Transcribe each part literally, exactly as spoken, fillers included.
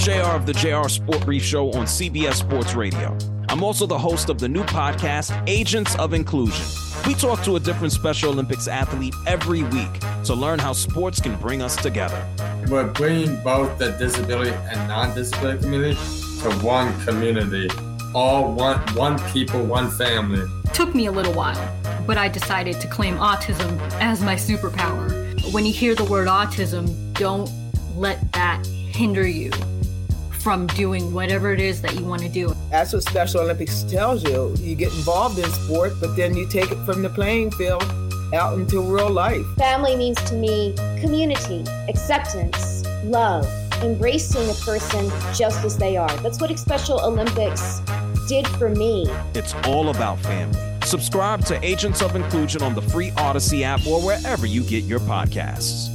J R of the J R Sport Brief Show on C B S Sports Radio. I'm also the host of the new podcast, Agents of Inclusion. We talk to a different Special Olympics athlete every week to learn how sports can bring us together. We're bringing both the disability and non-disability community to one community. All one, one people, one family. Took me a little while, but I decided to claim autism as my superpower. When you hear the word autism, don't let that hinder you from doing whatever it is that you want to do. That's what Special Olympics tells you. You get involved in sport, but then you take it from the playing field out into real life. Family means to me community, acceptance, love, embracing a person just as they are. That's what Special Olympics did for me. It's all about family. Subscribe to Agents of Inclusion on the free Odyssey app or wherever you get your podcasts.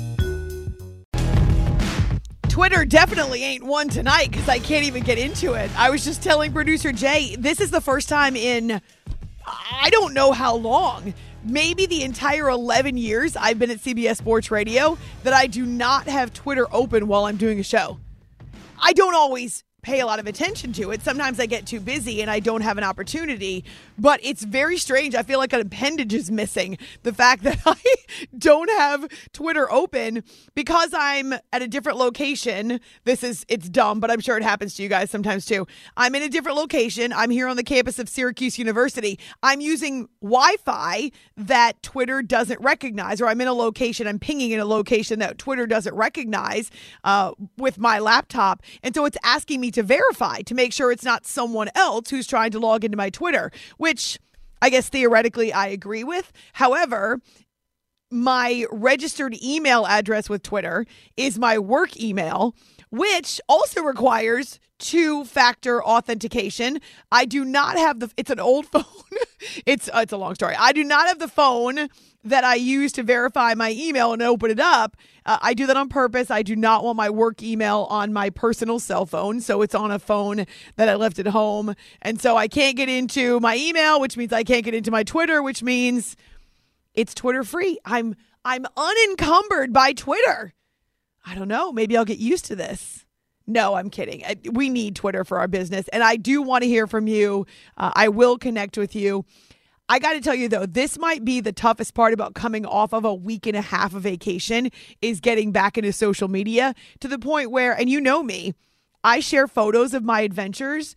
Twitter definitely ain't one tonight because I can't even get into it. I was just telling producer Jay, this is the first time in, I don't know how long, maybe the entire eleven years I've been at C B S Sports Radio, that I do not have Twitter open while I'm doing a show. I don't always pay a lot of attention to it. Sometimes I get too busy and I don't have an opportunity, but it's very strange. I feel like an appendage is missing. The fact that I don't have Twitter open because I'm at a different location. This is, it's dumb, but I'm sure it happens to you guys sometimes too. I'm in a different location. I'm here on the campus of Syracuse University. I'm using Wi-Fi that Twitter doesn't recognize, or I'm in a location, I'm pinging in a location that Twitter doesn't recognize uh, with my laptop. And so it's asking me to verify to make sure it's not someone else who's trying to log into my Twitter, which I guess theoretically I agree with. However, my registered email address with Twitter is my work email, which also requires two-factor authentication. I do not have the, it's an old phone. it's, uh, it's a long story. I do not have the phone that I use to verify my email and open it up. Uh, I do that on purpose. I do not want my work email on my personal cell phone, so it's on a phone that I left at home. And so I can't get into my email, which means I can't get into my Twitter, which means it's Twitter free. I'm I'm unencumbered by Twitter. I don't know. Maybe I'll get used to this. No, I'm kidding. We need Twitter for our business, and I do want to hear from you. Uh, I will connect with you. I got to tell you, though, this might be the toughest part about coming off of a week and a half of vacation is getting back into social media to the point where, and you know me, I share photos of my adventures.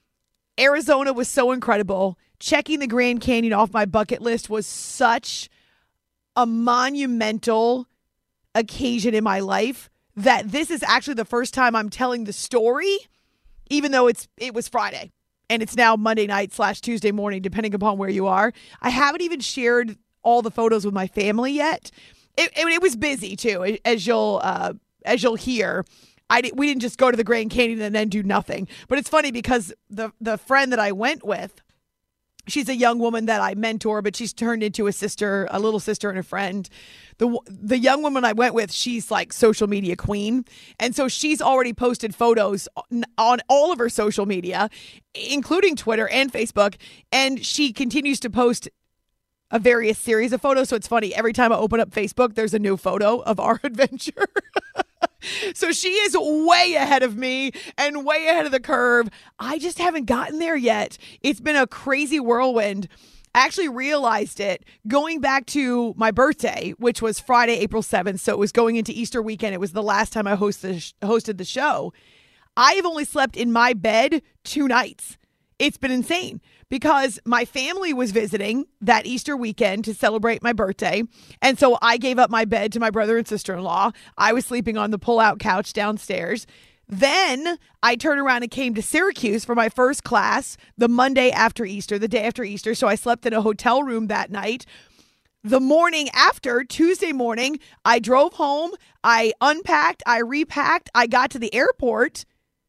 Arizona was so incredible. Checking the Grand Canyon off my bucket list was such a monumental occasion in my life that this is actually the first time I'm telling the story, even though it's it was Friday. And it's now Monday night slash Tuesday morning, depending upon where you are. I haven't even shared all the photos with my family yet. It, it, it was busy too, as you'll uh, as you'll hear. I di- we didn't just go to the Grand Canyon and then do nothing. But it's funny because the the friend that I went with, she's a young woman that I mentor, but she's turned into a sister, a little sister and a friend. The the young woman I went with, she's like social media queen. And so she's already posted photos on, on all of her social media, including Twitter and Facebook. And she continues to post a various series of photos. So it's funny. Every time I open up Facebook, there's a new photo of our adventure. So she is way ahead of me and way ahead of the curve. I just haven't gotten there yet. It's been a crazy whirlwind. I actually realized it going back to my birthday, which was Friday, April seventh. So it was going into Easter weekend. It was the last time I hosted, hosted the show. I have only slept in my bed two nights. It's been insane because my family was visiting that Easter weekend to celebrate my birthday. And so I gave up my bed to my brother and sister-in-law. I was sleeping on the pull-out couch downstairs. Then I turned around and came to Syracuse for my first class the Monday after Easter, the day after Easter. So I slept in a hotel room that night. The morning after, Tuesday morning, I drove home. I unpacked. I repacked. I got to the airport.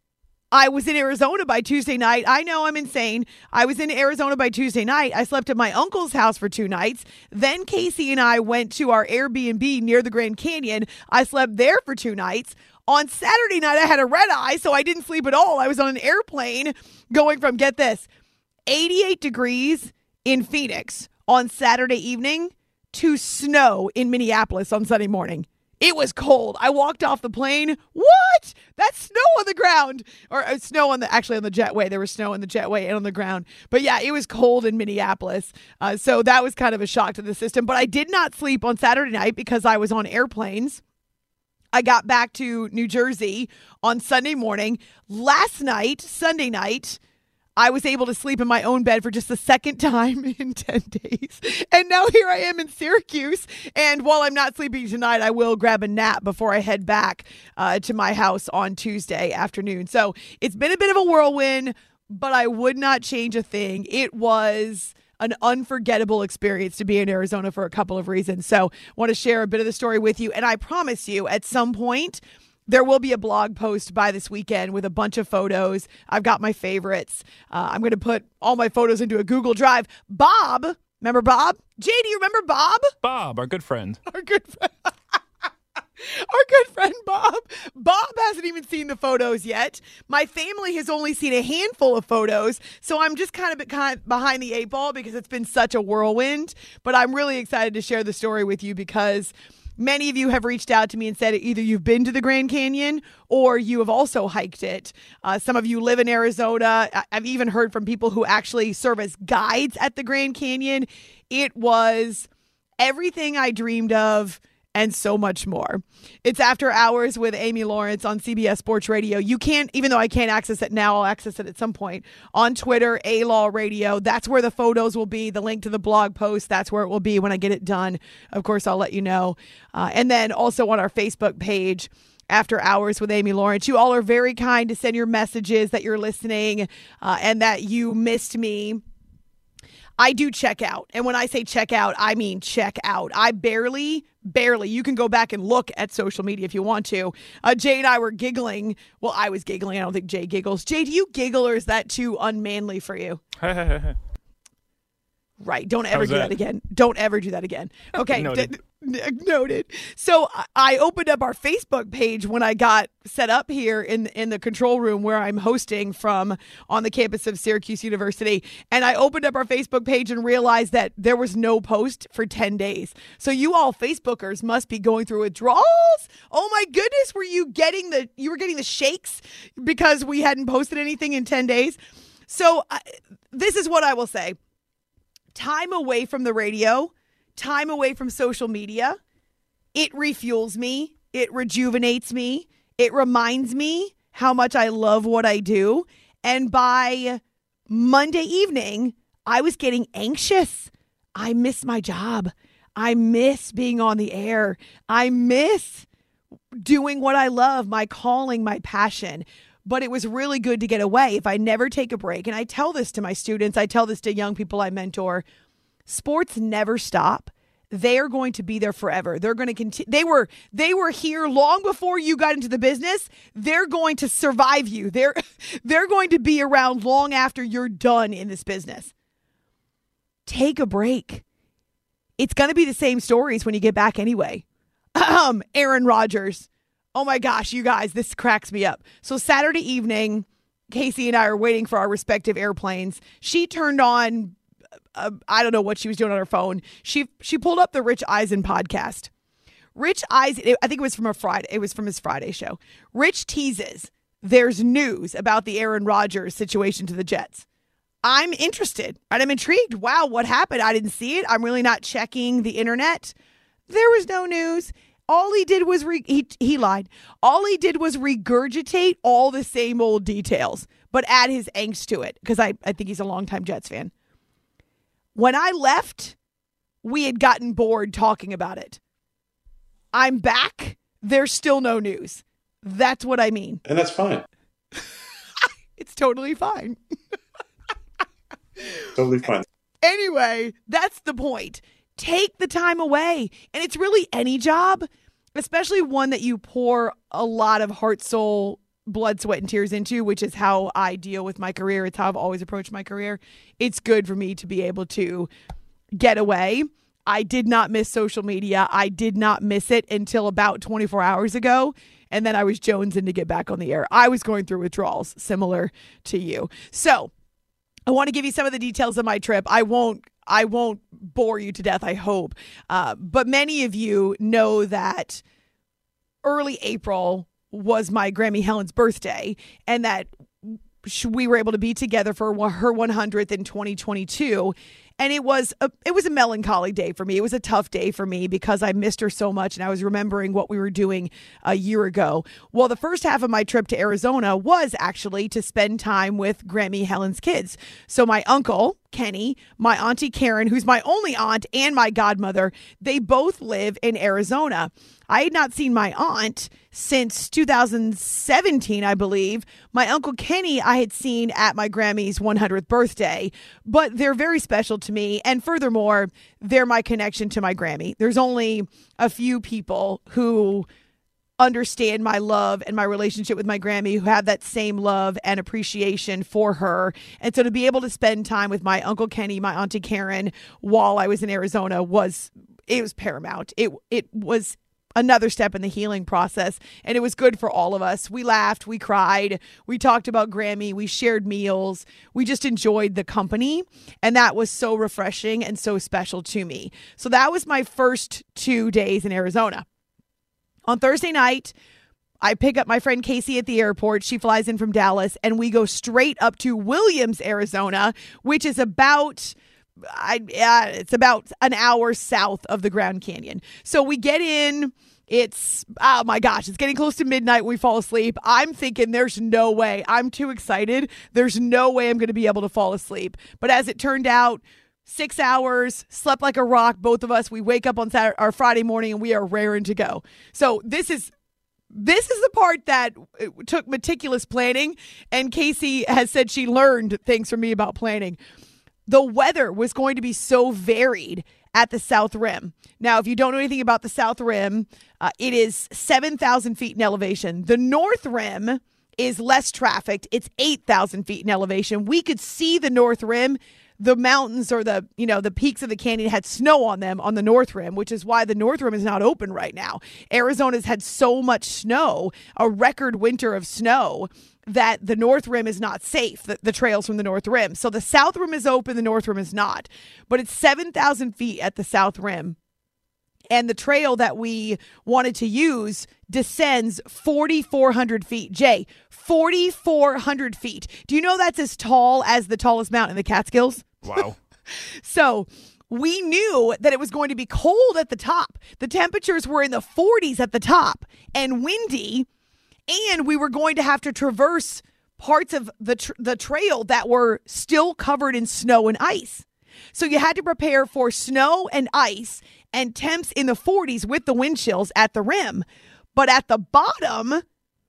I was in Arizona by Tuesday night. I know I'm insane. I was in Arizona by Tuesday night. I slept at my uncle's house for two nights. Then Casey and I went to our Airbnb near the Grand Canyon. I slept there for two nights. On Saturday night, I had a red eye, so I didn't sleep at all. I was on an airplane going from, get this, eighty-eight degrees in Phoenix on Saturday evening to snow in Minneapolis on Sunday morning. It was cold. I walked off the plane. What? That's snow on the ground. Or uh, snow on the, actually on the jetway. There was snow in the jetway and on the ground. But yeah, it was cold in Minneapolis. Uh, so that was kind of a shock to the system. But I did not sleep on Saturday night because I was on airplanes. I got back to New Jersey on Sunday morning. Last night, Sunday night, I was able to sleep in my own bed for just the second time in ten days. And now here I am in Syracuse. And while I'm not sleeping tonight, I will grab a nap before I head back uh, to my house on Tuesday afternoon. So it's been a bit of a whirlwind, but I would not change a thing. It was an unforgettable experience to be in Arizona for a couple of reasons. So I want to share a bit of the story with you. And I promise you, at some point, there will be a blog post by this weekend with a bunch of photos. I've got my favorites. Uh, I'm going to put all my photos into a Google Drive. Bob, remember Bob? Jay, do you remember Bob? Bob, our good friend. Our good friend. Our good friend Bob. Bob hasn't even seen the photos yet. My family has only seen a handful of photos, so I'm just kind of behind the eight ball because it's been such a whirlwind. But I'm really excited to share the story with you because many of you have reached out to me and said either you've been to the Grand Canyon or you have also hiked it. Uh, some of you live in Arizona. I've even heard from people who actually serve as guides at the Grand Canyon. It was everything I dreamed of and so much more. It's After Hours with Amy Lawrence on C B S Sports Radio. You can't, even though I can't access it now, I'll access it at some point on Twitter, A-Law Radio. That's where the photos will be. The link to the blog post, that's where it will be when I get it done. Of course, I'll let you know. Uh, and then also on our Facebook page, After Hours with Amy Lawrence. You all are very kind to send your messages that you're listening uh, and that you missed me. I do check out. And when I say check out, I mean check out. I barely, barely, you can go back and look at social media if you want to. Uh, Jay and I were giggling. Well, I was giggling. I don't think Jay giggles. Jay, do you giggle or is that too unmanly for you? Right. Don't ever How's do that? that again. Don't ever do that again. Okay. Noted. D- Noted. So I opened up our Facebook page when I got set up here in in the control room where I'm hosting from on the campus of Syracuse University. And I opened up our Facebook page and realized that there was no post for ten days. So you all Facebookers must be going through withdrawals. Oh my goodness. Were you getting the, you were getting the shakes because we hadn't posted anything in ten days? So uh, this is what I will say. Time away from the radio, time away from social media, it refuels me, it rejuvenates me, it reminds me how much I love what I do. And by Monday evening, I was getting anxious. I miss my job. I miss being on the air. I miss doing what I love, my calling, my passion. But it was really good to get away. If I never take a break, and I tell this to my students, I tell this to young people I mentor, sports never stop. They are going to be there forever. They're going to continue. They were they were here long before you got into the business. They're going to survive you. They're they're going to be around long after you're done in this business. Take a break. It's going to be the same stories when you get back anyway. Um, Aaron Rodgers. Oh my gosh, you guys, this cracks me up. So Saturday evening, Casey and I are waiting for our respective airplanes. She turned on, uh, I don't know what she was doing on her phone. She she pulled up the Rich Eisen podcast. Rich Eisen, I think it was from a Friday. It was from his Friday show. Rich teases there's news about the Aaron Rodgers situation to the Jets. I'm interested, right? I'm intrigued. Wow, what happened? I didn't see it. I'm really not checking the internet. There was no news. All he did was, re- he, he lied. All he did was regurgitate all the same old details, but add his angst to it, because I, I think he's a longtime Jets fan. When I left, we had gotten bored talking about it. I'm back. There's still no news. That's what I mean. And that's fine. It's totally fine. Totally fine. Anyway, that's the point. Take the time away. And it's really any job, especially one that you pour a lot of heart, soul, blood, sweat, and tears into, which is how I deal with my career. It's how I've always approached my career. It's good for me to be able to get away. I did not miss social media. I did not miss it until about twenty-four hours ago. And then I was jonesing to get back on the air. I was going through withdrawals similar to you. So I want to give you some of the details of my trip. I won't I won't bore you to death, I hope. Uh, but many of you know that early April was my Grammy Helen's birthday, and that we were able to be together for her one hundredth in twenty twenty-two. And it was a it was a melancholy day for me. It was a tough day for me because I missed her so much, and I was remembering what we were doing a year ago. Well, the first half of my trip to Arizona was actually to spend time with Grammy Helen's kids. So my uncle, Kenny, my auntie Karen, who's my only aunt, and my godmother, they both live in Arizona. I had not seen my aunt since two thousand seventeen, I believe. My Uncle Kenny I had seen at my Grammy's one hundredth birthday, but they're very special to me. And furthermore, they're my connection to my Grammy. There's only a few people who understand my love and my relationship with my Grammy who have that same love and appreciation for her. And so to be able to spend time with my Uncle Kenny, my Auntie Karen, while I was in Arizona was, it was paramount. It, it was another step in the healing process. And it was good for all of us. We laughed, we cried, we talked about Grammy, we shared meals, we just enjoyed the company. And that was so refreshing and so special to me. So that was my first two days in Arizona. On Thursday night, I pick up my friend Casey at the airport. She flies in from Dallas, and we go straight up to Williams, Arizona, which is about I yeah, it's about an hour south of the Grand Canyon. So we get in. It's, oh my gosh, it's getting close to midnight when we fall asleep. I'm thinking there's no way. I'm too excited. There's no way I'm going to be able to fall asleep. But as it turned out, Six hours, slept like a rock, both of us. We wake up on Saturday or Friday morning and we are raring to go. So this is this is the part that took meticulous planning. And Casey has said she learned things from me about planning. The weather was going to be so varied at the South Rim. Now, if you don't know anything about the South Rim, uh, it is seven thousand feet in elevation. The North Rim is less trafficked. It's eight thousand feet in elevation. We could see the North Rim. The mountains or the, you know, the peaks of the canyon had snow on them on the North Rim, which is why the North Rim is not open right now. Arizona's had so much snow, a record winter of snow, that the North Rim is not safe, the, the trails from the North Rim. So the South Rim is open, the North Rim is not. But it's seven thousand feet at the South Rim. And the trail that we wanted to use descends forty-four hundred feet. Jay, forty-four hundred feet. Do you know that's as tall as the tallest mountain in the Catskills? Wow. So we knew that it was going to be cold at the top. The temperatures were in the forties at the top and windy. And we were going to have to traverse parts of the tr- the trail that were still covered in snow and ice. So you had to prepare for snow and ice and temps in the forties with the wind chills at the rim. But at the bottom,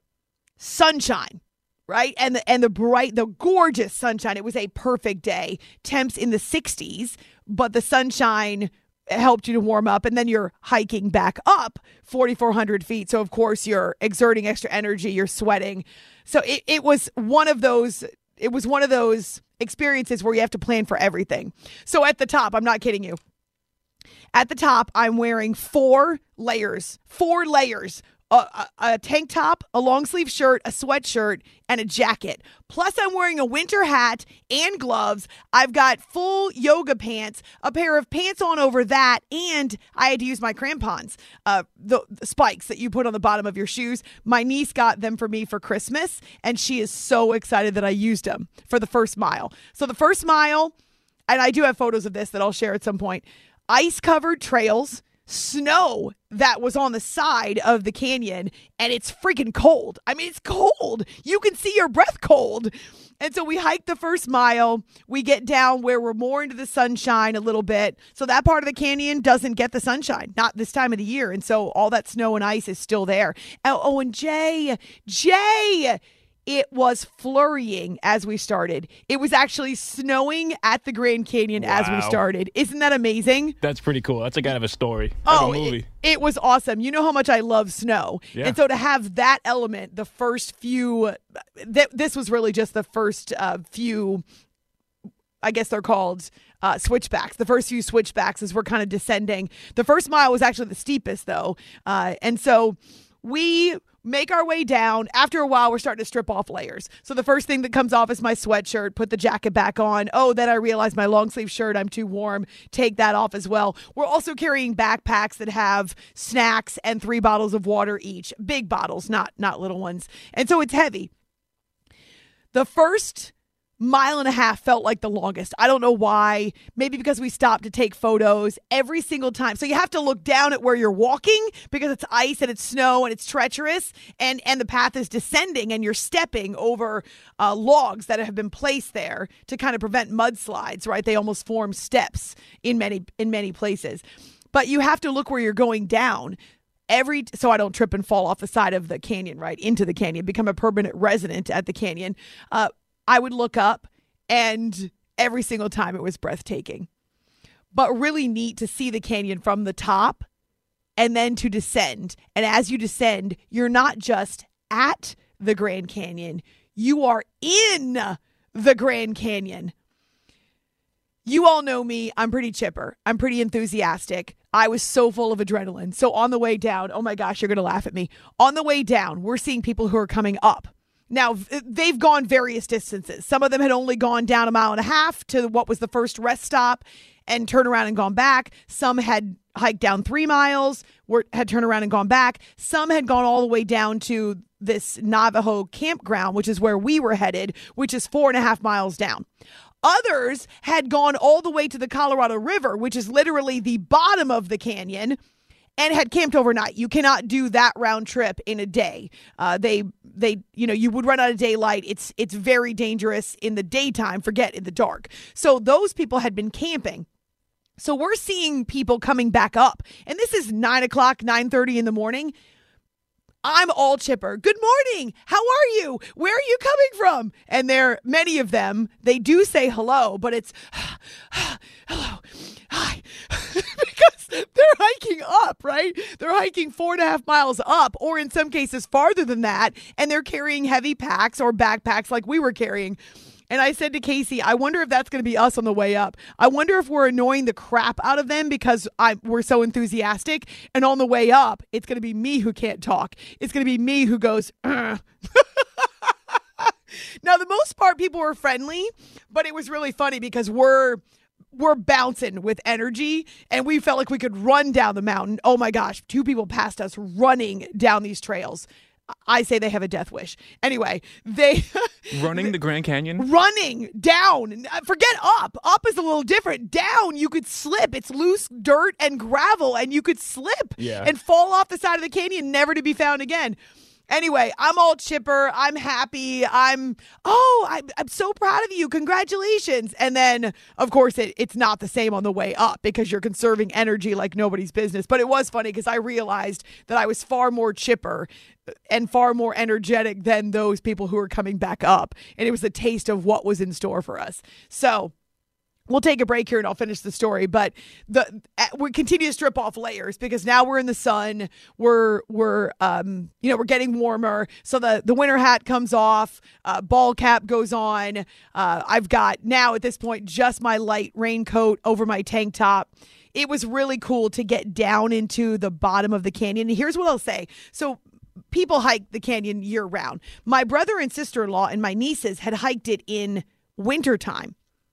sunshine, right? And the, and the bright, the gorgeous sunshine. It was a perfect day. Temps in the sixties, but the sunshine helped you to warm up. And then you're hiking back up forty-four hundred feet. So, of course, you're exerting extra energy. You're sweating. So it, it was one of those, it was one of those experiences where you have to plan for everything. So at the top, I'm not kidding you. At the top, I'm wearing four layers, four layers, a, a, a tank top, a long sleeve shirt, a sweatshirt, and a jacket. Plus, I'm wearing a winter hat and gloves. I've got full yoga pants, a pair of pants on over that, and I had to use my crampons, uh, the, the spikes that you put on the bottom of your shoes. My niece got them for me for Christmas, and she is so excited that I used them for the first mile. So the first mile, and I do have photos of this that I'll share at some point, ice-covered trails, snow that was on the side of the canyon, and it's freaking cold. I mean, it's cold. You can see your breath cold. And so we hike the first mile. We get down where we're more into the sunshine a little bit. So that part of the canyon doesn't get the sunshine, not this time of the year. And so all that snow and ice is still there. Oh, oh and Jay, Jay, it was flurrying as we started. It was actually snowing at the Grand Canyon wow. as we started. Isn't that amazing? That's pretty cool. That's a kind of a story. Oh, a movie. It, it was awesome. You know how much I love snow. Yeah. And so to have that element, the first few, th- this was really just the first uh, few, I guess they're called uh, switchbacks. The first few switchbacks as we're kind of descending. The first mile was actually the steepest though. Uh, and so we make our way down. After a while, we're starting to strip off layers. So the first thing that comes off is my sweatshirt, put the jacket back on. Oh, then I realize my long sleeve shirt, I'm too warm. Take that off as well. We're also carrying backpacks that have snacks and three bottles of water each. Big bottles, not, not little ones. And so it's heavy. The first mile and a half felt like the longest. I don't know why. Maybe because we stopped to take photos every single time. So you have to look down at where you're walking because it's ice and it's snow and it's treacherous and, and the path is descending and you're stepping over uh, logs that have been placed there to kind of prevent mudslides, right? They almost form steps in many, in many places. But you have to look where you're going down. Every so I don't trip and fall off the side of the canyon, right, into the canyon, become a permanent resident at the canyon. Uh, I would look up, and every single time it was breathtaking. But really neat to see the canyon from the top and then to descend. And as you descend, you're not just at the Grand Canyon, you are in the Grand Canyon. You all know me. I'm pretty chipper. I'm pretty enthusiastic. I was so full of adrenaline. So on the way down, oh my gosh, you're going to laugh at me. On the way down, we're seeing people who are coming up. Now, they've gone various distances. Some of them had only gone down a mile and a half to what was the first rest stop and turned around and gone back. Some had hiked down three miles, were, had turned around and gone back. Some had gone all the way down to this Navajo campground, which is where we were headed, which is four and a half miles down. Others had gone all the way to the Colorado River, which is literally the bottom of the canyon, and had camped overnight. You cannot do that round trip in a day. Uh, they, they, you know, you would run out of daylight. It's, it's very dangerous in the daytime. Forget in the dark. So those people had been camping. So we're seeing people coming back up, and this is nine o'clock, nine thirty in the morning. I'm all chipper. Good morning. How are you? Where are you coming from? And there, many of them, they do say hello, but it's hello, hi, because they're hiking up, right? They're hiking four and a half miles up, or in some cases farther than that, and they're carrying heavy packs or backpacks like we were carrying. And I said to Casey, I wonder if that's going to be us on the way up. I wonder if we're annoying the crap out of them because I, we're so enthusiastic. And on the way up, it's going to be me who can't talk. It's going to be me who goes, Ugh. Now, the most part, people were friendly, but it was really funny because we're we're bouncing with energy and we felt like we could run down the mountain. Oh, my gosh. Two people passed us running down these trails. I say they have a death wish. Anyway, they... Running the Grand Canyon? Running down. Forget up. Up is a little different. Down, you could slip. It's loose dirt and gravel, and you could slip yeah. and fall off the side of the canyon, never to be found again. Anyway, I'm all chipper. I'm happy. I'm, oh, I'm, I'm so proud of you. Congratulations. And then, of course, it, it's not the same on the way up because you're conserving energy like nobody's business. But it was funny because I realized that I was far more chipper and far more energetic than those people who were coming back up. And it was a taste of what was in store for us. So we'll take a break here and I'll finish the story, but the we continue to strip off layers because now we're in the sun. We're we're um you know we're getting warmer, so the the winter hat comes off, uh, ball cap goes on. Uh, I've got now at this point just my light raincoat over my tank top. It was really cool to get down into the bottom of the canyon. And here's what I'll say: so people hike the canyon year round. My brother and sister-in-law and my nieces had hiked it in wintertime.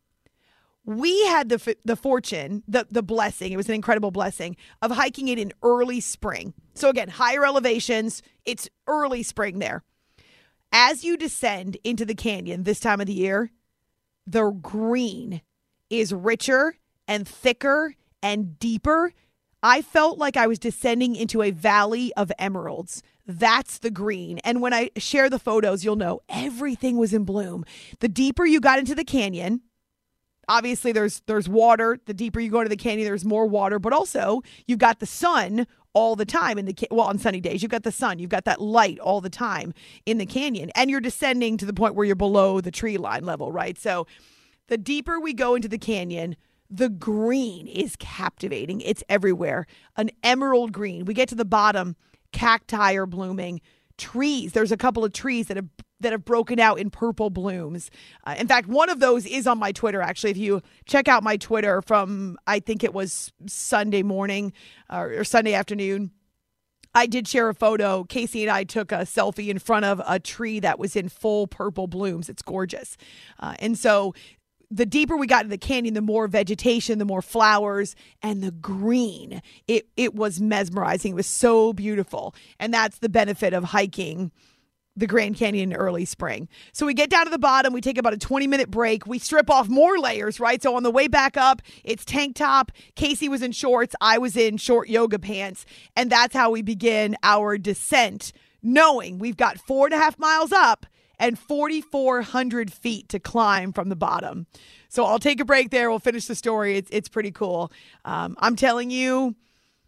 We had the the fortune, the, the blessing, it was an incredible blessing, of hiking it in early spring. So again, higher elevations, it's early spring there. As you descend into the canyon this time of the year, the green is richer and thicker and deeper. I felt like I was descending into a valley of emeralds. That's the green. And when I share the photos, you'll know everything was in bloom. The deeper you got into the canyon, obviously, there's there's water. The deeper you go into the canyon, there's more water. But also, you've got the sun all the time in the well on sunny days. You've got the sun. You've got that light all the time in the canyon, and you're descending to the point where you're below the tree line level, right? So, the deeper we go into the canyon, the green is captivating. It's everywhere. An emerald green. We get to the bottom, cacti are blooming. Trees. There's a couple of trees that have that have broken out in purple blooms. Uh, in fact, one of those is on my Twitter, actually. If you check out my Twitter from, I think it was Sunday morning uh, or Sunday afternoon, I did share a photo. Casey and I took a selfie in front of a tree that was in full purple blooms. It's gorgeous. Uh, and so the deeper we got in the canyon, the more vegetation, the more flowers, and the green. It it was mesmerizing. It was so beautiful. And that's the benefit of hiking the Grand Canyon in early spring. So we get down to the bottom. We take about a twenty minute break. We strip off more layers, right? So on the way back up, it's tank top. Casey was in shorts. I was in short yoga pants. And that's how we begin our descent, knowing we've got four and a half miles up and forty-four hundred feet to climb from the bottom. So I'll take a break there. We'll finish the story. It's, it's pretty cool. Um, I'm telling you,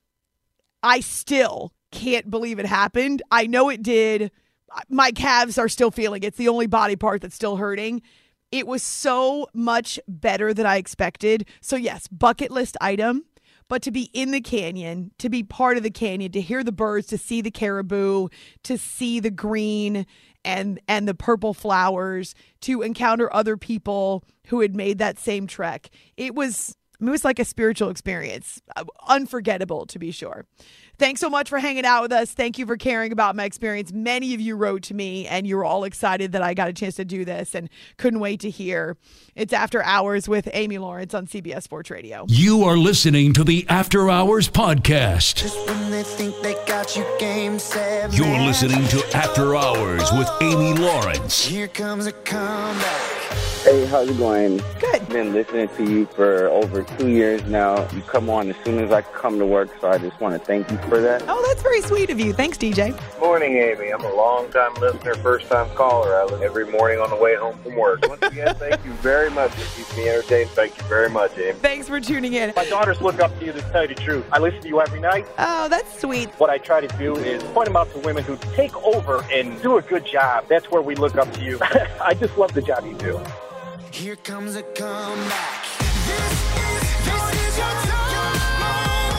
I still can't believe it happened. I know it did. My calves are still feeling it. It's the only body part that's still hurting. It was so much better than I expected. So yes, bucket list item, but to be in the canyon, to be part of the canyon, to hear the birds, to see the caribou, to see the green and and the purple flowers, to encounter other people who had made that same trek. It was it was like a spiritual experience. Unforgettable, to be sure. Thanks so much for hanging out with us. Thank you for caring about my experience. Many of you wrote to me, and you were all excited that I got a chance to do this and couldn't wait to hear. It's After Hours with Amy Lawrence on C B S Sports Radio. You are listening to the After Hours podcast. Just when they think they got you game set. You're listening to After Hours with Amy Lawrence. Here comes a comeback. Hey, how's it going? Good. I've been listening to you for over two years now. You come on as soon as I come to work, so I just want to thank you for that. Oh, that's very sweet of you. Thanks, D J. Morning, Amy. I'm a long-time listener, first-time caller. I listen every morning on the way home from work. Once again, thank you very much for keeping me entertained. Thank you very much, Amy. Thanks for tuning in. My daughters look up to you, to tell you the truth. I listen to you every night. Oh, that's sweet. What I try to do is point them out to women who take over and do a good job. That's where we look up to you. I just love the job you do. Here comes a comeback. This is, this is your time.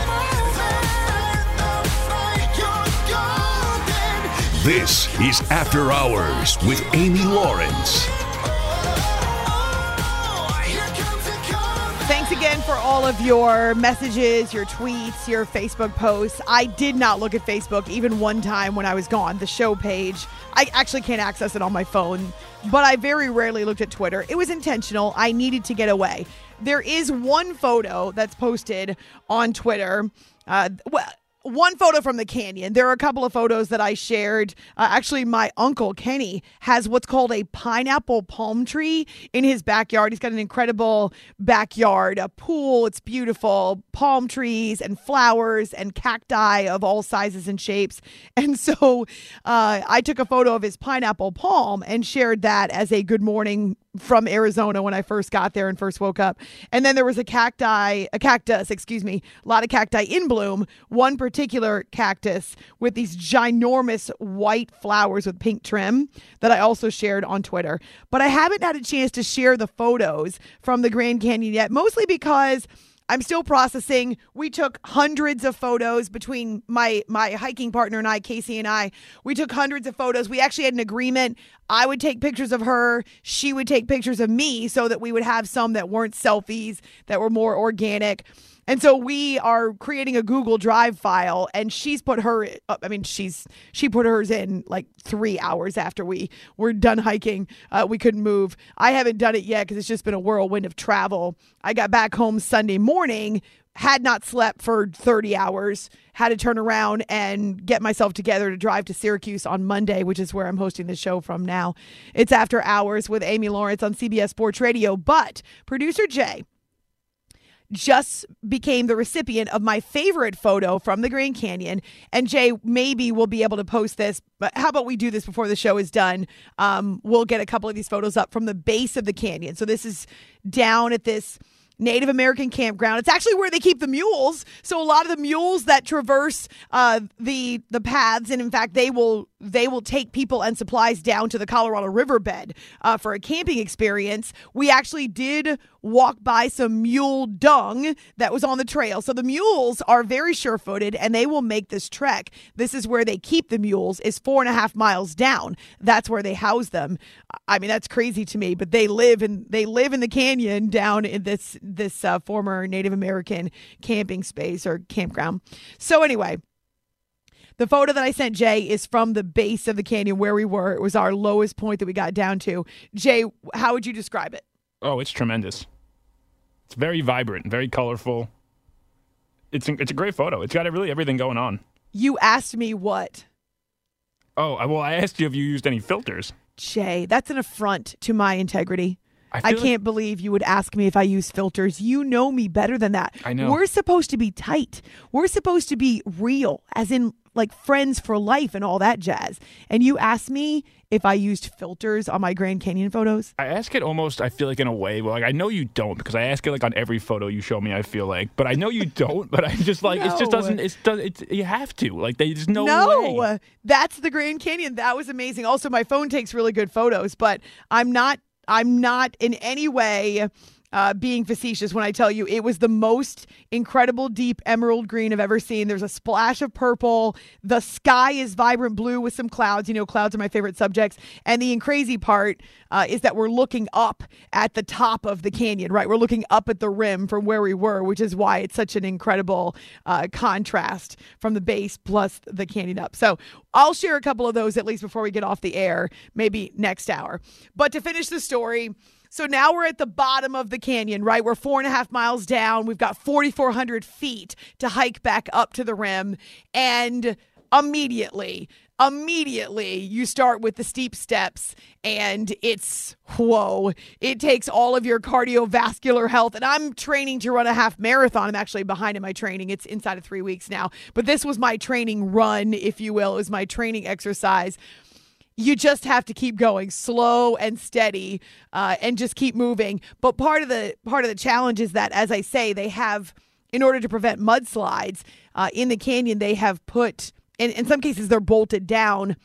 This is After Hours with Amy Lawrence. Thanks again for all of your messages, your tweets, your Facebook posts. I did not look at Facebook even one time when I was gone. The show page, I actually can't access it on my phone, but I very rarely looked at Twitter. It was intentional. I needed to get away. There is one photo that's posted on Twitter. Uh, well, one photo from the canyon. There are a couple of photos that I shared. Uh, actually, my uncle, Kenny, has what's called a pineapple palm tree in his backyard. He's got an incredible backyard, a pool. It's beautiful. Palm trees and flowers and cacti of all sizes and shapes. And so uh, I took a photo of his pineapple palm and shared that as a good morning from Arizona when I first got there and first woke up. And then there was a cacti, a cactus, excuse me, a lot of cacti in bloom. One particular cactus with these ginormous white flowers with pink trim that I also shared on Twitter. But I haven't had a chance to share the photos from the Grand Canyon yet, mostly because I'm still processing. We took hundreds of photos between my my hiking partner and I, Casey and I. We took hundreds of photos. We actually had an agreement. I would take pictures of her. She would take pictures of me so that we would have some that weren't selfies, that were more organic. And so we are creating a Google Drive file, and she's put her, I mean, she's, she put hers in like three hours after we were done hiking. Uh, we couldn't move. I haven't done it yet because it's just been a whirlwind of travel. I got back home Sunday morning, had not slept for thirty hours, had to turn around and get myself together to drive to Syracuse on Monday, which is where I'm hosting the show from now. It's After Hours with Amy Lawrence on C B S Sports Radio. But producer Jay just became the recipient of my favorite photo from the Grand Canyon. And Jay, maybe we'll be able to post this, but how about we do this before the show is done? Um, we'll get a couple of these photos up from the base of the canyon. So this is down at this Native American campground. It's actually where they keep the mules. So a lot of the mules that traverse uh, the the paths, and in fact, they will they will take people and supplies down to the Colorado riverbed uh, for a camping experience. We actually did walk by some mule dung that was on the trail. So the mules are very sure-footed, and they will make this trek. This is where they keep the mules, is four and a half miles down. That's where they house them. I mean, that's crazy to me, but they live in they live in the canyon down in this this uh, former Native American camping space or campground. So anyway, The photo that I sent Jay is from the base of the canyon where we were. It was our lowest point that we got down to. Jay, how would you describe it? Oh, it's tremendous. It's very vibrant, very colorful. It's it's a great photo. It's got really everything going on. You asked me what? Oh, well, I asked you if you used any filters. Jay, that's an affront to my integrity. I, I can't like... believe you would ask me if I use filters. You know me better than that. I know. We're supposed to be tight. We're supposed to be real, as in like friends for life and all that jazz. And you asked me if I used filters on my Grand Canyon photos. I ask it almost, I feel like in a way, well, like I know you don't because I ask it like on every photo you show me, I feel like. But I know you don't, but I just like, no. it just doesn't, it's, it's, you have to. Like there's no, no way. That's the Grand Canyon. That was amazing. Also, my phone takes really good photos, but I'm not, I'm not in any way uh, being facetious when I tell you it was the most incredible deep emerald green I've ever seen. There's a splash of purple. The sky is vibrant blue with some clouds. You know, clouds are my favorite subjects. And the crazy part uh, is that we're looking up at the top of the canyon, right? We're looking up at the rim from where we were, which is why it's such an incredible uh, contrast from the base plus the canyon up. So I'll share a couple of those at least before we get off the air, maybe next hour. But to finish the story, so now we're at the bottom of the canyon, right? We're four and a half miles down. We've got forty-four hundred feet to hike back up to the rim. And immediately, immediately you start with the steep steps and it's, whoa, it takes all of your cardiovascular health. And I'm training to run a half marathon. I'm actually behind in my training. It's inside of three weeks now. But this was my training run, if you will. It was my training exercise. You just have to keep going slow and steady uh, and just keep moving. But part of the part of the challenge is that, as I say, they have, in order to prevent mudslides uh, in the canyon, they have put, in, in some cases, they're bolted down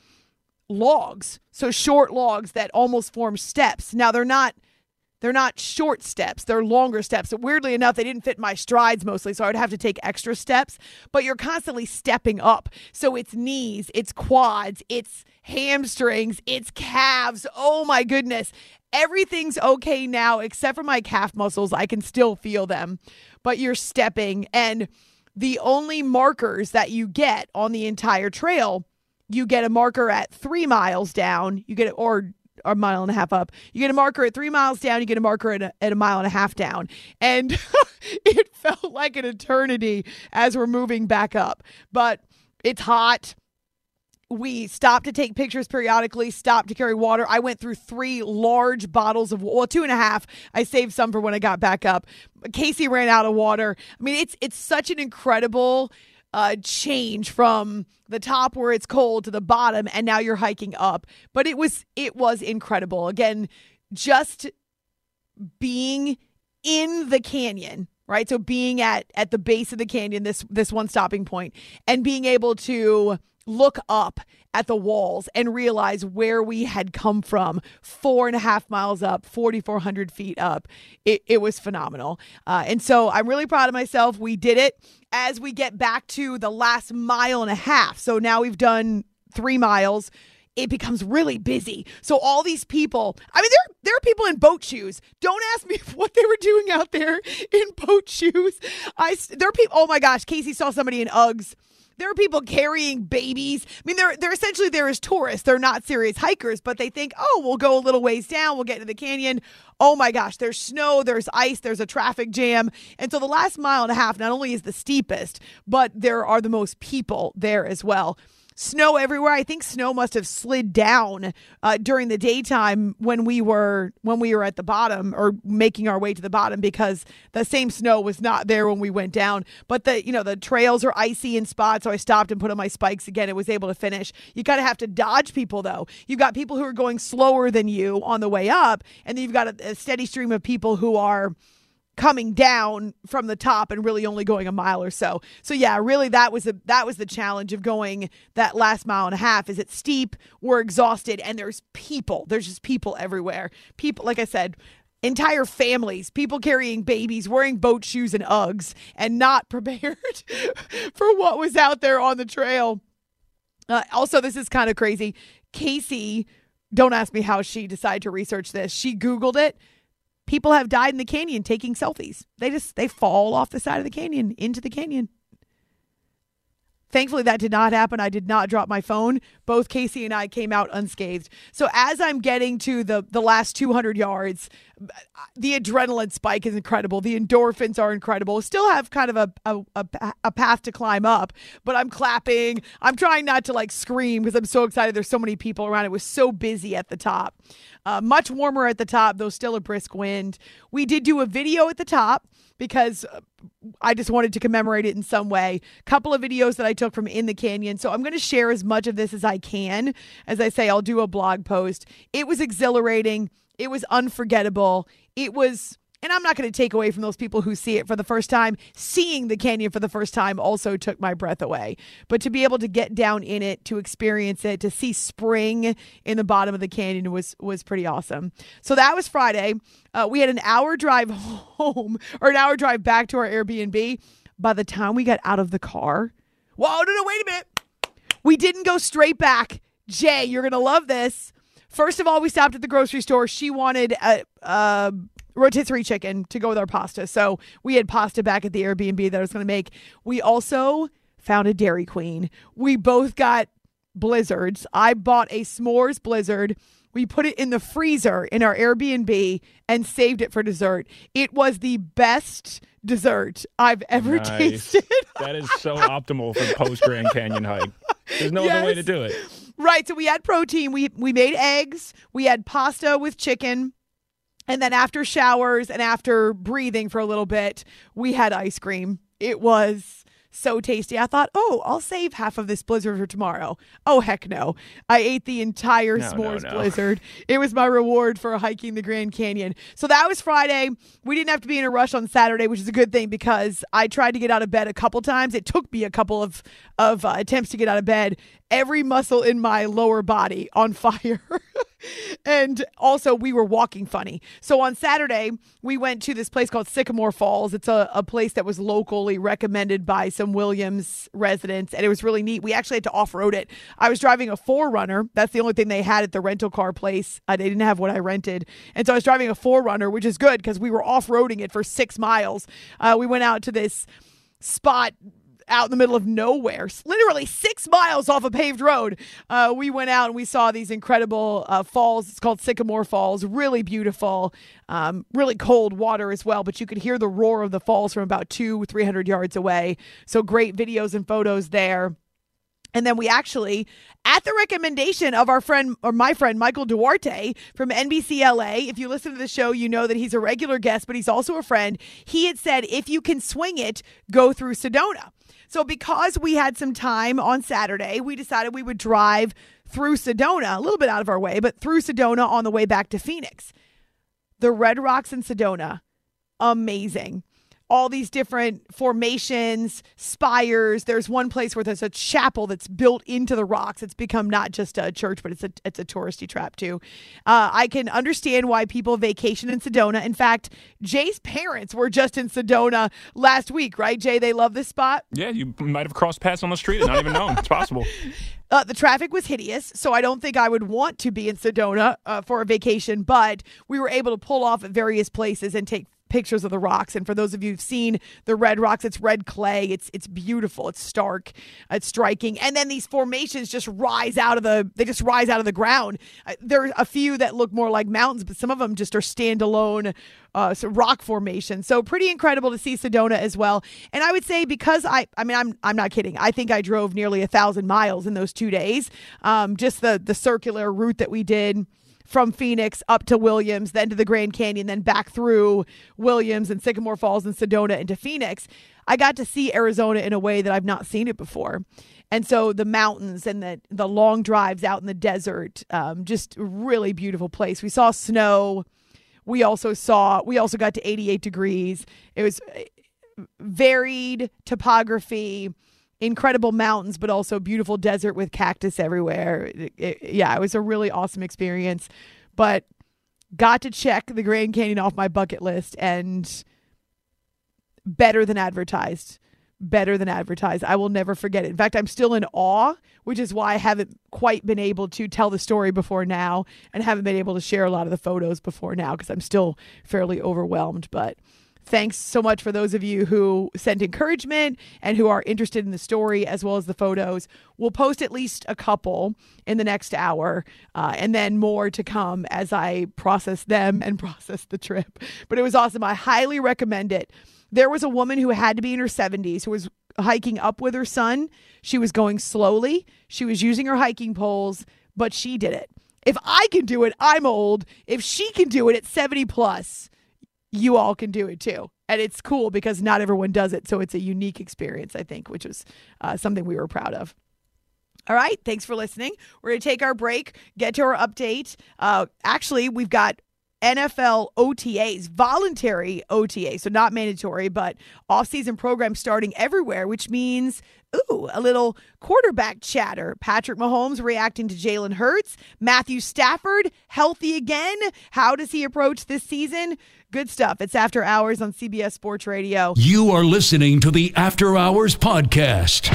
logs. So short logs that almost form steps. Now, they're not They're not short steps. They're longer steps. So weirdly enough, they didn't fit my strides mostly, so I would have to take extra steps. But you're constantly stepping up. So it's knees, it's quads, it's hamstrings, it's calves. Oh, my goodness. Everything's okay now except for my calf muscles. I can still feel them. But you're stepping. And the only markers that you get on the entire trail, you get a marker at three miles down. You get it, or a mile and a half up. You get a marker at three miles down. You get a marker at a, at a mile and a half down. And it felt like an eternity as we're moving back up. But it's hot. We stopped to take pictures periodically, stopped to carry water. I went through three large bottles of, well, two and a half. I saved some for when I got back up. Casey ran out of water. I mean, it's it's such an incredible uh, change from the top where it's cold to the bottom, and now you're hiking up. But it was it was incredible. Again, just being in the canyon, right? So being at at the base of the canyon, this this one stopping point, and being able to look up at the walls and realize where we had come from, four and a half miles up, forty-four hundred feet up. It, it was phenomenal. Uh, and so I'm really proud of myself. We did it. As we get back to the last mile and a half, so now we've done three miles, it becomes really busy. So all these people, I mean, there, there are people in boat shoes. Don't ask me what they were doing out there in boat shoes. I, there are people, oh my gosh, Casey saw somebody in Uggs. There are people carrying babies. I mean, they're they're essentially there as tourists. They're not serious hikers, but they think, oh, we'll go a little ways down. We'll get into the canyon. Oh, my gosh, there's snow, there's ice, there's a traffic jam. And so the last mile and a half not only is the steepest, but there are the most people there as well. Snow everywhere. I think snow must have slid down uh, during the daytime when we were when we were at the bottom or making our way to the bottom, because the same snow was not there when we went down. But the you know the trails are icy in spots, so I stopped and put on my spikes again and was able to finish. You kind of have to dodge people though. You've got people who are going slower than you on the way up, and then you've got a, a steady stream of people who are coming down from the top and really only going a mile or so. So yeah, really that was a that was the challenge of going that last mile and a half. Is it's steep, we're exhausted, and there's people. There's just people everywhere. People, like I said, entire families, people carrying babies, wearing boat shoes and Uggs, and not prepared for what was out there on the trail. Uh, also, this is kind of crazy. Casey, don't ask me how she decided to research this. She Googled it. People have died in the canyon taking selfies. They just, they fall off the side of the canyon into the canyon. Thankfully, that did not happen. I did not drop my phone. Both Casey and I came out unscathed. So as I'm getting to the, the last two hundred yards, the adrenaline spike is incredible. The endorphins are incredible. Still have kind of a, a, a, a path to climb up, but I'm clapping. I'm trying not to like scream because I'm so excited. There's so many people around. It was so busy at the top. Uh, much warmer at the top, though still a brisk wind. We did do a video at the top because I just wanted to commemorate it in some way. Couple of videos that I took from in the canyon. So I'm going to share as much of this as I can. As I say, I'll do a blog post. It was exhilarating. It was unforgettable. It was, and I'm not going to take away from those people who see it for the first time. Seeing the canyon for the first time also took my breath away. But to be able to get down in it, to experience it, to see spring in the bottom of the canyon was was pretty awesome. So that was Friday. Uh, we had an hour drive home, or an hour drive back to our Airbnb. By the time we got out of the car, whoa, no, no, wait a minute. We didn't go straight back. Jay, you're going to love this. First of all, we stopped at the grocery store. She wanted a, a rotisserie chicken to go with our pasta. So we had pasta back at the Airbnb that I was going to make. We also found a Dairy Queen. We both got blizzards. I bought a s'mores blizzard. We put it in the freezer in our Airbnb and saved it for dessert. It was the best dessert I've ever Nice. tasted. That is so optimal for post Grand Canyon hike. There's no Yes. other way to do it. Right. So we had protein. We we made eggs. We had pasta with chicken. And then after showers and after breathing for a little bit, we had ice cream. It was so tasty. I thought, oh, I'll save half of this blizzard for tomorrow. Oh, heck no. I ate the entire No, no, s'mores no. blizzard. It was my reward for hiking the Grand Canyon. So that was Friday. We didn't have to be in a rush on Saturday, which is a good thing because I tried to get out of bed a couple times. It took me a couple of, of uh, attempts to get out of bed. Every muscle in my lower body on fire. And also, we were walking funny. So on Saturday, we went to this place called Sycamore Falls. It's a, a place that was locally recommended by some Williams residents, and it was really neat. We actually had to off-road it. I was driving a four runner. That's the only thing they had at the rental car place. Uh, they didn't have what I rented. And so I was driving a four runner, which is good because we were off-roading it for six miles. Uh, we went out to this spot out in the middle of nowhere, literally six miles off a paved road. Uh, we went out and we saw these incredible uh, falls. It's called Sycamore Falls. Really beautiful, um, really cold water as well, but you could hear the roar of the falls from about two, three hundred yards away. So great videos and photos there. And then we actually, at the recommendation of our friend, or my friend, Michael Duarte from N B C L A, if you listen to the show, you know that he's a regular guest, but he's also a friend. He had said, if you can swing it, go through Sedona. So because we had some time on Saturday, we decided we would drive through Sedona, a little bit out of our way, but through Sedona on the way back to Phoenix. The Red Rocks in Sedona, amazing. All these different formations, spires. There's one place where there's a chapel that's built into the rocks. It's become not just a church, but it's a it's a touristy trap too. Uh, I can understand why people vacation in Sedona. In fact, Jay's parents were just in Sedona last week, right, Jay? They love this spot. Yeah, you might have crossed paths on the street and not even known. It's possible. Uh, the traffic was hideous, so I don't think I would want to be in Sedona uh, for a vacation, but we were able to pull off at various places and take pictures of the rocks. And for those of you who've seen the Red Rocks, it's red clay. It's it's beautiful. It's stark. It's striking. And then these formations just rise out of the, they just rise out of the ground. Uh, there are a few that look more like mountains, but some of them just are standalone uh, so rock formations. So pretty incredible to see Sedona as well. And I would say because I, I mean, I'm I'm not kidding. I think I drove nearly a thousand miles in those two days. Um, just the the circular route that we did from Phoenix up to Williams, then to the Grand Canyon, then back through Williams and Sycamore Falls and Sedona into Phoenix. I got to see Arizona in a way that I've not seen it before. And so the mountains and the, the long drives out in the desert, um, just really beautiful place. We saw snow. We also saw, we also got to eighty-eight degrees. It was varied topography, incredible mountains, but also beautiful desert with cactus everywhere. It, it, yeah, it was a really awesome experience, but got to check the Grand Canyon off my bucket list, and better than advertised. Better than advertised. I will never forget it. In fact, I'm still in awe, which is why I haven't quite been able to tell the story before now and haven't been able to share a lot of the photos before now because I'm still fairly overwhelmed, but thanks so much for those of you who sent encouragement and who are interested in the story as well as the photos. We'll post at least a couple in the next hour uh, and then more to come as I process them and process the trip. But it was awesome. I highly recommend it. There was a woman who had to be in her seventies who was hiking up with her son. She was going slowly. She was using her hiking poles, but she did it. If I can do it, I'm old. If she can do it at seventy plus, you all can do it too. And it's cool because not everyone does it. So it's a unique experience, I think, which was uh, something we were proud of. All right. Thanks for listening. We're going to take our break, get to our update. Uh, actually, we've got N F L O T As, voluntary O T A, so not mandatory, but off-season programs starting everywhere, which means, ooh, a little quarterback chatter. Patrick Mahomes reacting to Jalen Hurts. Matthew Stafford, healthy again. How does he approach this season? Good stuff. It's After Hours on C B S Sports Radio. You are listening to the After Hours Podcast.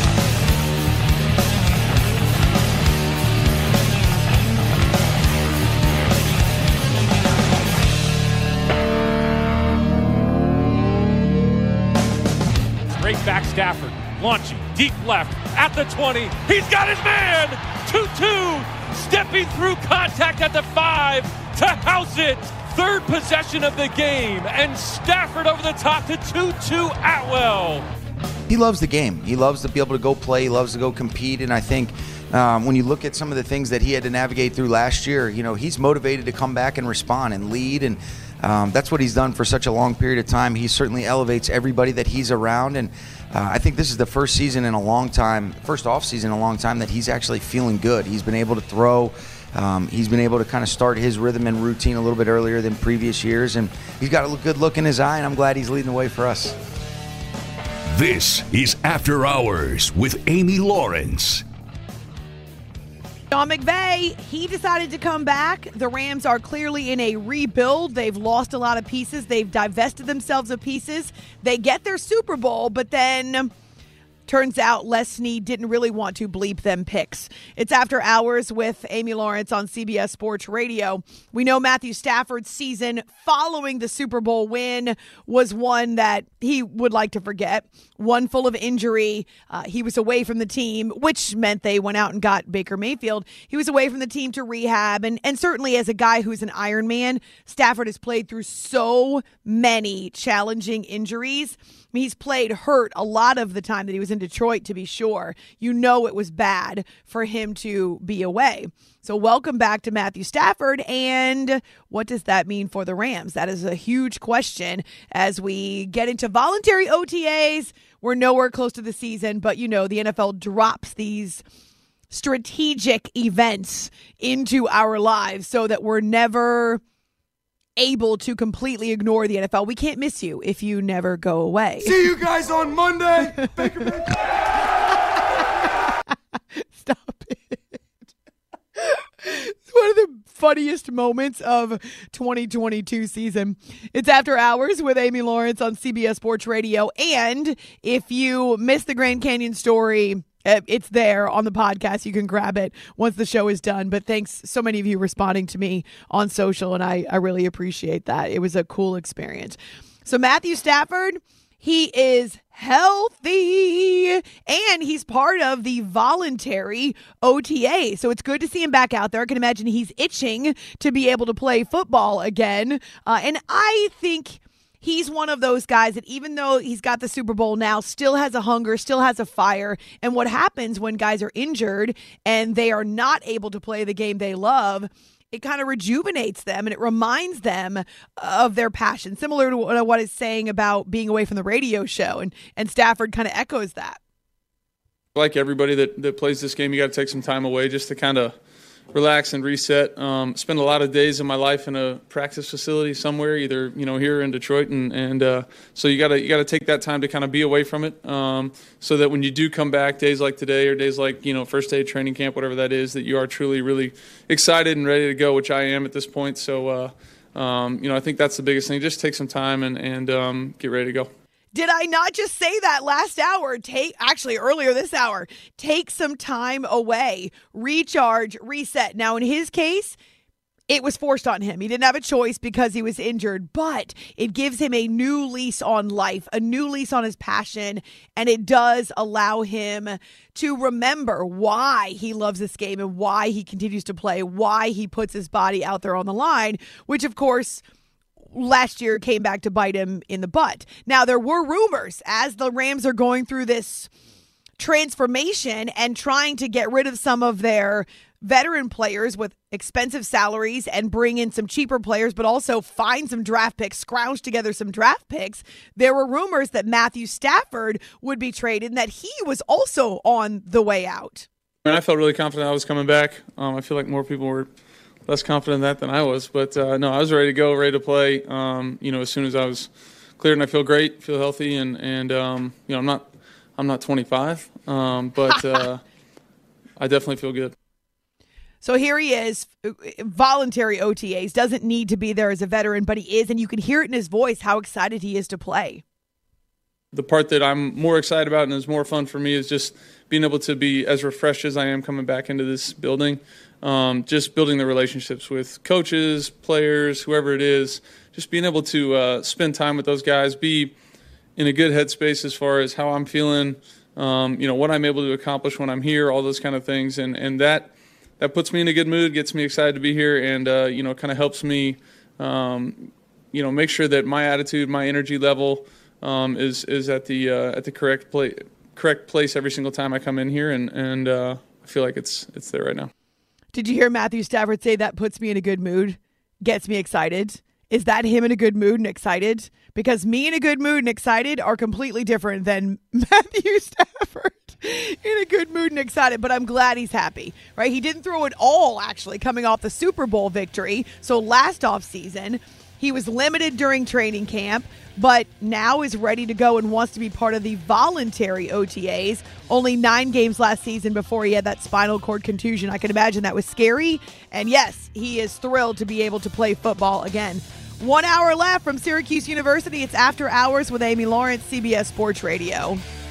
Straight back Stafford, launching deep left at the twenty. He's got his man. two two, stepping through contact at the five to house it. Third possession of the game, and Stafford over the top to two two Atwell. He loves the game. He loves to be able to go play. He loves to go compete, and I think um, when you look at some of the things that he had to navigate through last year, you know, he's motivated to come back and respond and lead, and Um, that's what he's done for such a long period of time. He certainly elevates everybody that he's around, and uh, I think this is the first season in a long time, first off season in a long time that he's actually feeling good. He's been able to throw. Um, he's been able to kind of start his rhythm and routine a little bit earlier than previous years, and he's got a good look in his eye, and I'm glad he's leading the way for us. This is After Hours with Amy Lawrence. Sean McVay, he decided to come back. The Rams are clearly in a rebuild. They've lost a lot of pieces. They've divested themselves of pieces. They get their Super Bowl, but then turns out Les Snead didn't really want to bleep them picks. It's After Hours with Amy Lawrence on C B S Sports Radio. We know Matthew Stafford's season following the Super Bowl win was one that he would like to forget. One full of injury. Uh, he was away from the team, which meant they went out and got Baker Mayfield. He was away from the team to rehab. And, and certainly as a guy who's an Iron Man, Stafford has played through so many challenging injuries. I mean, he's played hurt a lot of the time that he was in Detroit, to be sure. You know it was bad for him to be away. So welcome back to Matthew Stafford, and what does that mean for the Rams? That is a huge question as we get into voluntary O T As. We're nowhere close to the season, but you know the N F L drops these strategic events into our lives so that we're never able to completely ignore the N F L. We can't miss you if you never go away. See you guys on Monday. Baker, Baker. Stop it. It's one of the funniest moments of twenty twenty-two season. It's After Hours with Amy Lawrence on C B S Sports Radio. And if you missed the Grand Canyon story, it's there on the podcast. You can grab it once the show is done. But thanks so many of you responding to me on social, and I, I really appreciate that. It was a cool experience. So Matthew Stafford, he is healthy, and he's part of the voluntary O T A. So it's good to see him back out there. I can imagine he's itching to be able to play football again. Uh, and I think he's one of those guys that even though he's got the Super Bowl now, still has a hunger, still has a fire. And what happens when guys are injured and they are not able to play the game they love, it kind of rejuvenates them and it reminds them of their passion, similar to what it's saying about being away from the radio show. And, and Stafford kind of echoes that. Like everybody that, that plays this game, you got to take some time away just to kind of relax and reset. Um, spend a lot of days in my life in a practice facility somewhere, either you know here in Detroit, and and uh, so you gotta you gotta take that time to kind of be away from it, um, so that when you do come back, days like today or days like you know first day of training camp, whatever that is, that you are truly really excited and ready to go, which I am at this point. So uh, um, you know I think that's the biggest thing. Just take some time and and um, get ready to go. Did I not just say that last hour? Take actually earlier this hour. Take some time away, recharge, reset. Now, in his case, it was forced on him. He didn't have a choice because he was injured, but it gives him a new lease on life, a new lease on his passion, and it does allow him to remember why he loves this game and why he continues to play, why he puts his body out there on the line, which, of course, last year came back to bite him in the butt. Now, there were rumors as the Rams are going through this transformation and trying to get rid of some of their veteran players with expensive salaries and bring in some cheaper players, but also find some draft picks, scrounge together some draft picks. There were rumors that Matthew Stafford would be traded and that he was also on the way out. And I felt really confident I was coming back. Um, I feel like more people were less confident in that than I was. But, uh, no, I was ready to go, ready to play, um, you know, as soon as I was cleared. And I feel great, feel healthy. And, and um, you know, I'm not I'm not twenty-five, um, but uh, I definitely feel good. So here he is, voluntary O T As, doesn't need to be there as a veteran, but he is, and you can hear it in his voice how excited he is to play. The part that I'm more excited about and is more fun for me is just being able to be as refreshed as I am coming back into this building, um, just building the relationships with coaches, players, whoever it is, just being able to uh, spend time with those guys, be in a good headspace as far as how I'm feeling, um, you know, what I'm able to accomplish when I'm here, all those kind of things, and, and that – that puts me in a good mood, gets me excited to be here, and, uh, you know, kind of helps me, um, you know, make sure that my attitude, my energy level um, is is at the uh, at the correct place correct place every single time I come in here, and and uh, I feel like it's it's there right now. Did you hear Matthew Stafford say that puts me in a good mood, gets me excited? Is that him in a good mood and excited? Because me in a good mood and excited are completely different than Matthew Stafford in a good mood and excited. But I'm glad he's happy, right? He didn't throw it all, actually, coming off the Super Bowl victory. So last offseason, he was limited during training camp, but now is ready to go and wants to be part of the voluntary O T As. Only nine games last season before he had that spinal cord contusion. I can imagine that was scary. And yes, he is thrilled to be able to play football again. One hour left from Syracuse University. It's After Hours with Amy Lawrence, C B S Sports Radio.